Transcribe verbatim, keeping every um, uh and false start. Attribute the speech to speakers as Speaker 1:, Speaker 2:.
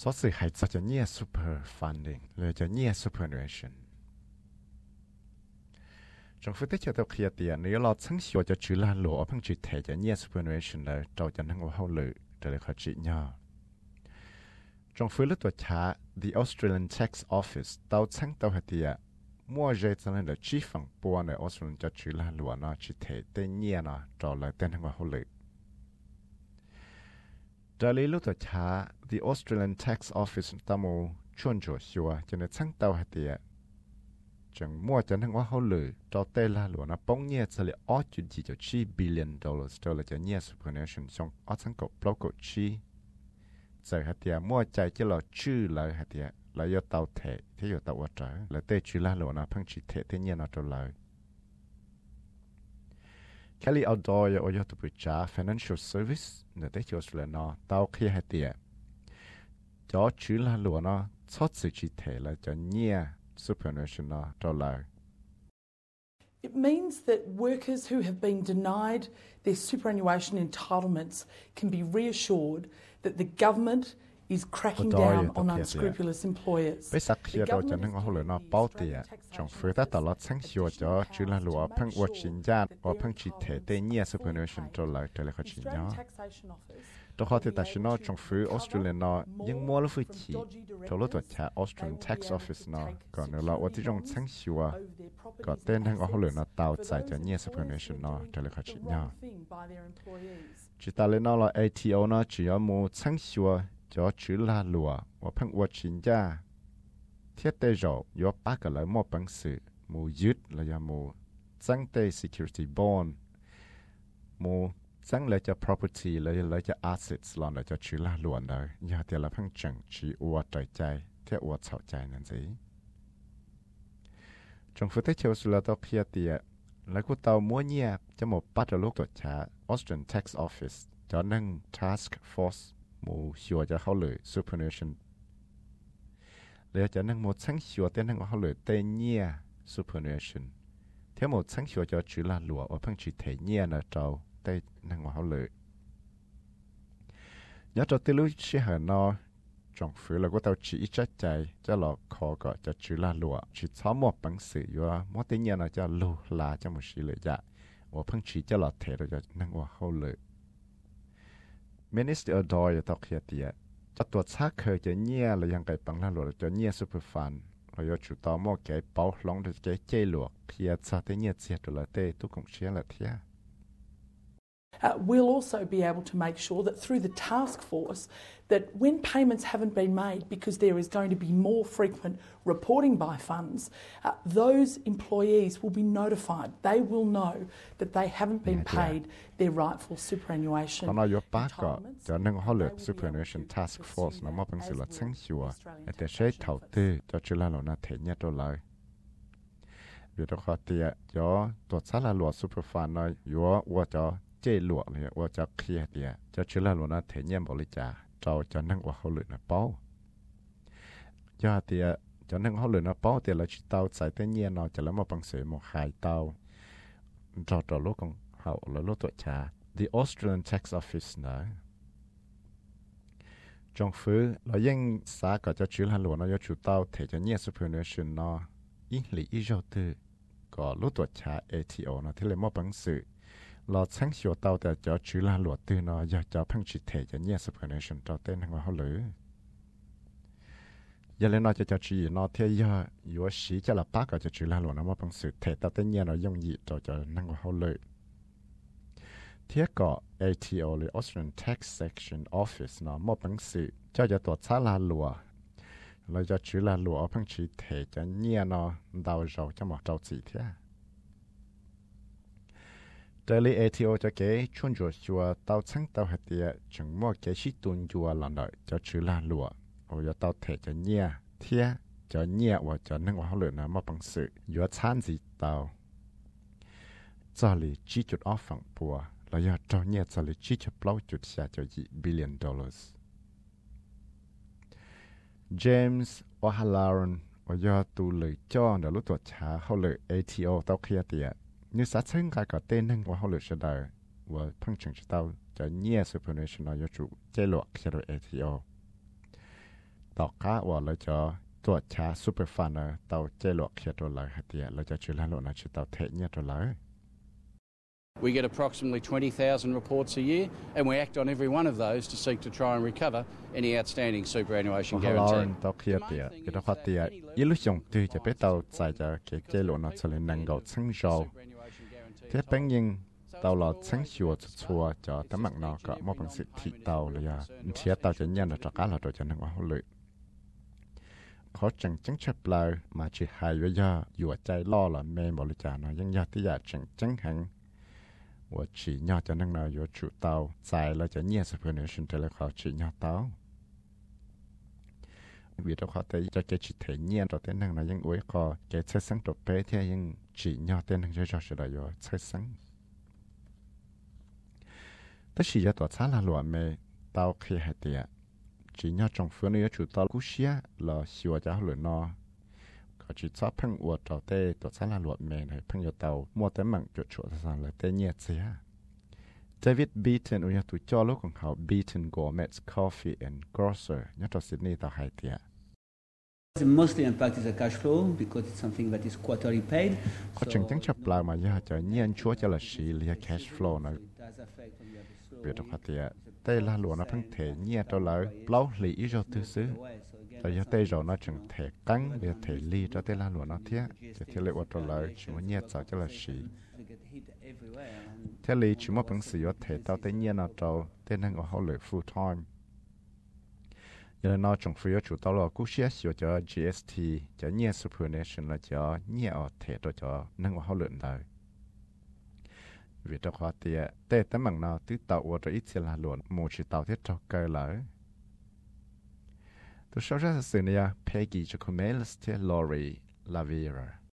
Speaker 1: 所以係就就 near super funding เลย就 near superannuation 政府ได้จะตัวเคลียร์เตียนนี่เราทั้งชัวจะชื่อลาหลวงเพิ่งจุดเทจะ near superannuation เลยเราจะนั่งว่าเขาเลยแต่เลยเขาจีเนาะจงฟื้นตัวช้า the Australian Tax Office ตัวทั้งตัวเหตียมั่วใจจะนั่นเลยชี้ฝั่งปัวในออสเตรเลียจะชื่อลาหลวงเนาะจุดเทเต้นเนี่ยเนาะเราเลยเต้นทั้งว่าเขาเลยแต่เลยรู้ตัวช้า the Australian Tax Office ตั้งมูชวนจั่วชัวจะในทั้งตัวเหตียจังมั่วจะทั้งว่าเขาเลยเราเต้นลาหลวงนะป้องเนี่ยจะเลยอ้อจุดจีจะชี้ billion dollars เราเลยจะเนี่ย superannuation ส่งอ้อทั้งกบปลอกกชี้ใจหัดเดียมั่วใจจะเราชื่อเลยหัดเดียเรา要到เทที่要到วัดใจแล้วเตชื่อลาหลวงนะเพิ่งชื่อเทที่เนี่ยนะตัวเลยแค่ลีเอาดอยเอาอยู่ตัวปิจ้า financial service เนี่ยเตชื่อสุดเลยเนาะ到แค่หัดเดียจะชื่อลาหลวงนะชดสื่อชื่อเทแล้วจะเนี่ย superannuation นะตัวเลย
Speaker 2: It means that workers who have been denied their superannuation entitlements can be reassured that the government is cracking down on unscrupulous employers.
Speaker 1: ไปสักเขียเราจะนึกว่าเขาเลยนะเป้าเตียจงฟื้นแต่ตลอดทั้งชัวจะชื่อละหลัวเพิ่งอวดชินญาติว่าเพิ่งชิดเทเตเนี่ย superannuation ตัวเลยตัวเลยเขาชินญาตัวเขาที่ตัดชินจงฟื้นออสเตรเลียนยังมัวลุยขีตัวรถตัวแชร์ Australian Tax Office นะก่อนเราว่าที่จงทั้งชัวก็เต้นทั้งเขาเลยนะเตาใจจะเนี่ย superannuation นะตัวเลยเขาชินญาจิตาเลยนะเรา เอ ที โอ นะ只要มูทั้งชัวจะชื่อลาหลัวว่าเพิ่งอวดชินญาเทียบเตจอยกปากกันเลยมอบังสือมูยึดเลยยามูจังเต security bond มูจังเลยจะ property เลยเลยจะ assets หล่อนเลยจะชื่อลาหลวงเลยอย่าเดี๋ยวเราเพิ่งจังชื่ออวดใจใจเทียบอวดเฉาใจนั่นสิจงฝึกได้เชี่ยวสุดแล้วต้องเพียรเตียแล้วกูเตามัวเงียบจะหมดปัดลูกตัวช้า Australian Tax Office จะนั่ง task force มูชัวจะเข้าเลย superannuation เลยจะนั่งหมดทั้งชัวเต้นนั่งเข้าเลยเต้นเงีย superannuation เที่ยวหมดทั้งชัวจะชื่อลาหลัวว่าเพิ่งชื่อเทเงียนะเจ้าเต้นนั่งเข้าเลยย้อนจะติลุชิหานอจงฟื้นแล้วก็เต้าชี้อีจัดใจจะหลอกคอก็จะชื่อลาหลัวชื่อช้อมหมดปังสืออยู่ว่าหมดเต้นเงียนะจะลูลาจะหมดชื่อเลยจ้ะว่าเพิ่งชื่อจะหลอกเทเราจะนั่งว่าเข้าเลยMinister ดอยตอกเขียเตียจะตรวจชักเคยจะเงียหรือยังไงปังล่าหลวงจะเงียซูเปอร์ฟันเราจะจุดต่อหม้อแก่เป่าลงจะแก่เจหลวกเขียซาเตเงียเสียตัวละเตตุกงเชียละเทีย
Speaker 2: Uh, we'll also be able to make sure that through the task force that when payments haven't been made because there is going to be more frequent reporting by funds, uh, those employees will be notified. They will know that they haven't been paid their rightful superannuation entitlements.
Speaker 1: Superannuation Task Force nó mà bằng sự là sáng sủa, để sẽ thầu tư cho chúng ta là thể nhận đô la. Vì đó khó thì cho tổ chức là luật superfund nói yếu và cho chế luật này và cho kia thì cho chúng ta là thể nhận bảo lý trả cho cho năng và hậu lực nó bao. Do thì cho năng hậu lực nó bao thì là chúng ta sẽ tự nhiên nó chỉ là một bằng sự một hai tàu cho cho lúc còn hậu là lúc tổ trả the Australian Tax Office nữa. Trong phứ là những xã có cho chúng ta là nó cho chúng ta thể cho nhận superannuation nó ý lý ý dấu tư có lúc tuổi trả A T O nó thì là một bằng sự là sáng sủa tàu để cho chú là luật tư nó giờ cho phăng chỉ thể cho nhẹ superannuation cho tên hàng hóa lử giờ lên nó cho cho chú nó theo giờ yếu sĩ cho là bác cho chú là luật nó một bằng sự thể tàu tên nhẹ nó dùng gì cho cho hàng hóa lử thiết có A T O là Australian Tax Section Office nó một bằng sự cho cho tổ chức là luật là cho chú là lụa phăng chỉ thể cho nhẹ nó đào dầu cho một trâu chỉ thế. Daily A T O cho cái chuyên注chùa tàu sáng tàu hạt địa chẳng mua cái sĩ tuần chùa lần đợi cho chú là lụa, rồi cho tàu thể cho nhẹ thế cho nhẹ và cho nâng vào lượng nó mà bằng sự yếu chán gì tàu. Cho lý chỉ chút off phẳng bùa là do cho nhẹ cho lý chỉ chút lâu chút xa cho gì billion dollars. James O'Halloran ว่าย่อตูเลยจ้องเดี๋ยวรู้ตัวช้าเขาเลย A T O เต้าเคลียร์เตียนี่สัตว์ซึ่งกายก็เต้นนั่งว่าเขาเลยเฉยๆว่าพังจึงจะเต้าจะเงีย superannuation นายจุเจลวกเชียร์ A T O tàu cá và lấy choตัวชาซูเปอร์ฟันเนอร์เตาเจลวกเขียตัวเลยฮะเดียเราจะชื่อแล้วนะชื่อเตาเทเนี่ยตัวเลย
Speaker 3: We get approximately twenty thousand reports a year, and we act on every one of those to seek to try and recover any outstanding superannuation guarantee.
Speaker 1: เตาเขียเดียก็ต้องขัดเดียยิ่งลุยงตีจะไปเตาใส่จะเกเจลวนะจะเลยนั่งเกาชั้งโจเทียบเป็นยิงเตาหลอดชั้งชัวชัวจะตั้งมักนอก็มอบเป็นสิทธิเตาเลยอ่ะเทียเตาจะเนี่ยจะการเราโดยจะนั่งว่าเขาเลยเขาจังจังชับเลยมาจีหายไว้ย่าอยู่ใจล่อละเมย์บริจาคนะยังยาที่อยากจังจังหังว่าจีญาจะนั่งนอยู่จุเตาใจเราจะเนี่ยสักเพื่อนฉันจะเลยเขาจีญาเตาวิธีเขาแต่จะเกจิเทียนตัวเต้นนั่งนะยังอวยก็เกจใช้สังตัวเป๊ะที่ยังจีญาเต้นนั่งจะจะสุดอยู่ใช้สังแต่ชีจะตัวช้าละหลวมเมย์เตาเคยหายเดียchỉ nhớ trong phương này chủ tàu cú xía là xíu giá lửa nó có chỉ cho phăng uất tàu tê tổ xã là luộc mè này phăng uất tàu mua tới mảng chuột chuột ra là tê nhẹ xía David Beaton ở nhà tụi cho lúc còn họ Beaton Gourmet's Coffee and Grocer nhớ trong Sydney tàu hai tiệt
Speaker 4: The mostly impact is a cash flow because it's something that is quarterly paid.
Speaker 1: Có chừng chừng chập lại mà giờ cho nhiên chúa cho là xí là cash flow này việc đó thì đây là lúa nó phân thể nhẹ cho lại lâu lì ít rồi từ xứ rồi giờ đây rồi nó chừng thể căng về thể lì cho đây là lúa nó thế thì thế lại cho lại chỉ muốn nhẹ sao cho là xí thế lì chỉ muốn phân sử dụng thể tao tới nhẹ nó cho tên năng ở hậu lệ full time giờ nó trong phía chủ tao là cú xé sử cho G S T cho nhẹ superannuation là cho nhẹ ở thể cho cho năng ở hậu lệ đời vì đó khó thì tê tấm bằng nào tứ tàu ở đây ít là luôn một chỉ tàu thiết cho cơ lỡ tôi sau ra sự này Peggy cho comment Laurie Lavera